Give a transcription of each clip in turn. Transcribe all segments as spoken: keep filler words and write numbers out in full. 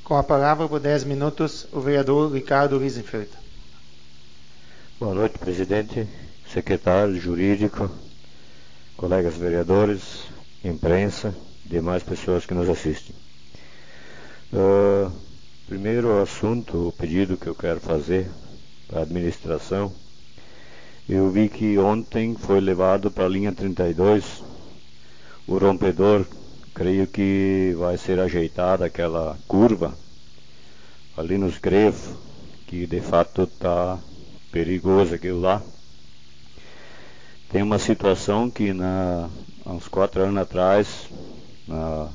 Com a palavra por dez minutos, o vereador Ricardo Wiesenfeld. Boa noite, presidente, secretário jurídico, colegas vereadores, imprensa, demais pessoas que nos assistem. Uh, primeiro assunto, o pedido que eu quero fazer para a administração. Eu vi que ontem foi levado para a linha trinta e dois o rompedor. Creio que vai ser ajeitada aquela curva ali nos grefos, que de fato está perigoso aquilo lá. Tem uma situação que na, há uns quatro anos atrás, na,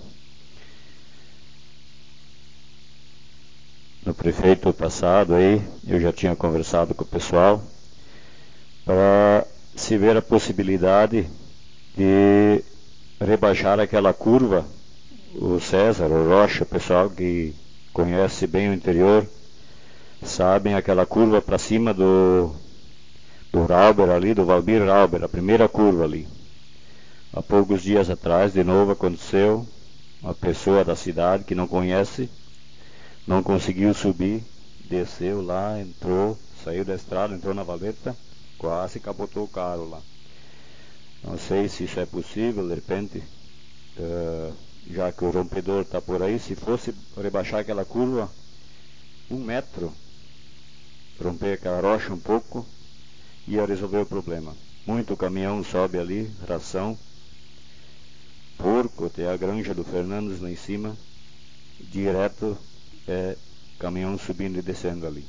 no prefeito passado aí, eu já tinha conversado com o pessoal para se ver a possibilidade de rebaixar aquela curva. O César, o Rocha, o pessoal que conhece bem o interior, sabem aquela curva para cima do, do Rauber ali, do Valbir Rauber, a primeira curva ali. Há poucos dias atrás, de novo aconteceu, uma pessoa da cidade que não conhece, não conseguiu subir, desceu lá, entrou, saiu da estrada, entrou na valeta, quase capotou o carro lá. Não sei se isso é possível, de repente, uh, já que o rompedor está por aí, se fosse rebaixar aquela curva um metro, romper aquela rocha um pouco, ia resolver o problema. Muito caminhão sobe ali, ração, porco, tem a granja do Fernandes lá em cima, direto é caminhão subindo e descendo ali.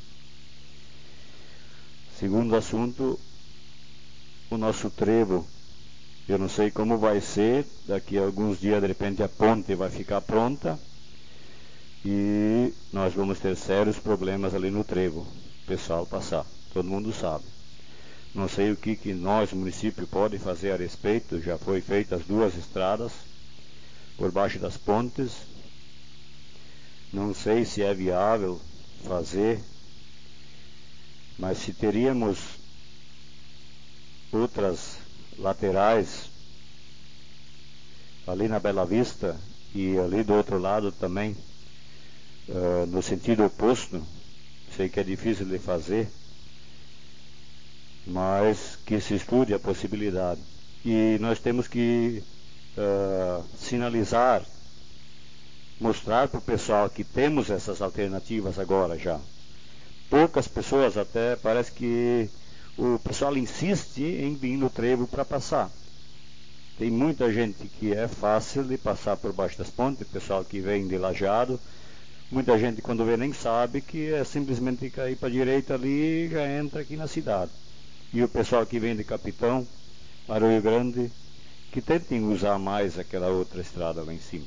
Segundo assunto, o nosso trevo. Eu não sei como vai ser, daqui a alguns dias de repente a ponte vai ficar pronta e nós vamos ter sérios problemas ali no trevo, o pessoal passar, todo mundo sabe. Não sei o que, que nós, município, pode fazer a respeito, já foi feitas duas estradas por baixo das pontes, não sei se é viável fazer, mas se teríamos outras laterais ali na Bela Vista e ali do outro lado também, uh, no sentido oposto, sei que é difícil de fazer, mas que se estude a possibilidade. E nós temos que uh, sinalizar, mostrar para o pessoal que temos essas alternativas agora já. Poucas pessoas até, parece que o pessoal insiste em vir no trevo para passar. Tem muita gente que é fácil de passar por baixo das pontes, pessoal que vem de Lajeado. Muita gente quando vê nem sabe que é simplesmente cair para a direita ali e já entra aqui na cidade. E o pessoal que vem de Capitão, Arroio Grande, que tentem usar mais aquela outra estrada lá em cima.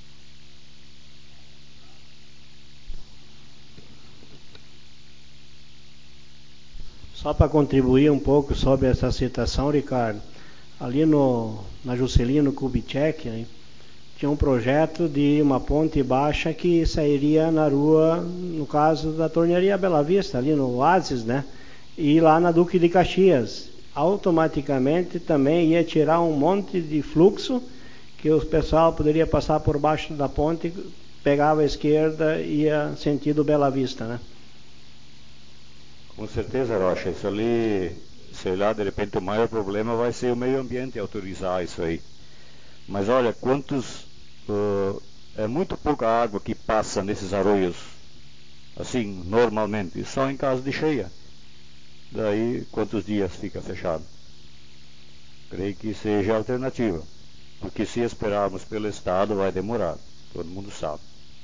Só para contribuir um pouco sobre essa citação, Ricardo, ali no, na Juscelino Kubitschek, né, tinha um projeto de uma ponte baixa que sairia na rua, no caso da Tornearia Bela Vista, ali no Oasis, né, e lá na Duque de Caxias. Automaticamente também ia tirar um monte de fluxo, que o pessoal poderia passar por baixo da ponte, pegava a esquerda e ia sentido Bela Vista, né? Com certeza, Rocha, isso ali, sei lá, de repente o maior problema vai ser o meio ambiente autorizar isso aí. Mas olha, quantos, uh, é muito pouca água que passa nesses arroios, assim, normalmente, só em caso de cheia. Daí, quantos dias fica fechado? Creio que seja a alternativa, porque se esperarmos pelo Estado vai demorar, todo mundo sabe.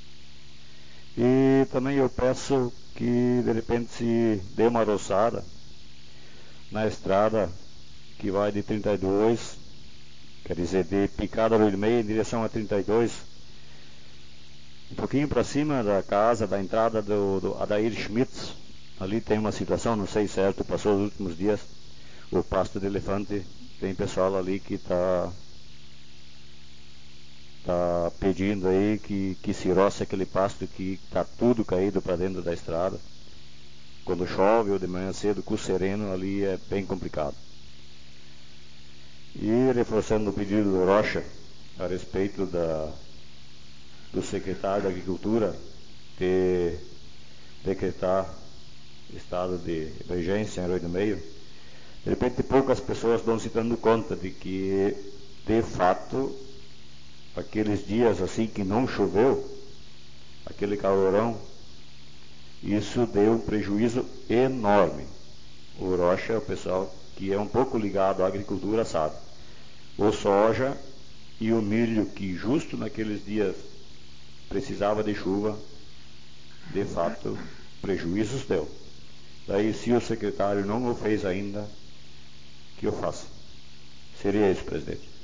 E também eu peço que de repente se dê uma roçada na estrada que vai de trinta e dois, quer dizer, de Picada do Meio em direção a trinta e dois, um pouquinho para cima da casa, da entrada do, do Adair Schmitz. Ali tem uma situação, não sei certo, passou os últimos dias, o pasto de elefante, tem pessoal ali que está tá pedindo aí que, que se roce aquele pasto que está tudo caído para dentro da estrada. Quando chove ou de manhã cedo, com o sereno, ali é bem complicado. E reforçando o pedido do Rocha a respeito da, do secretário da Agricultura, de decretar estado de emergência em Rio do Meio, de repente poucas pessoas estão se dando conta de que, de fato, aqueles dias assim que não choveu, aquele calorão, isso deu um prejuízo enorme. O Rocha, o pessoal que é um pouco ligado à agricultura, sabe. O soja e o milho, que justo naqueles dias precisava de chuva, de fato, prejuízos deu. Daí, se o secretário não o fez ainda, que eu faça? Seria isso, presidente.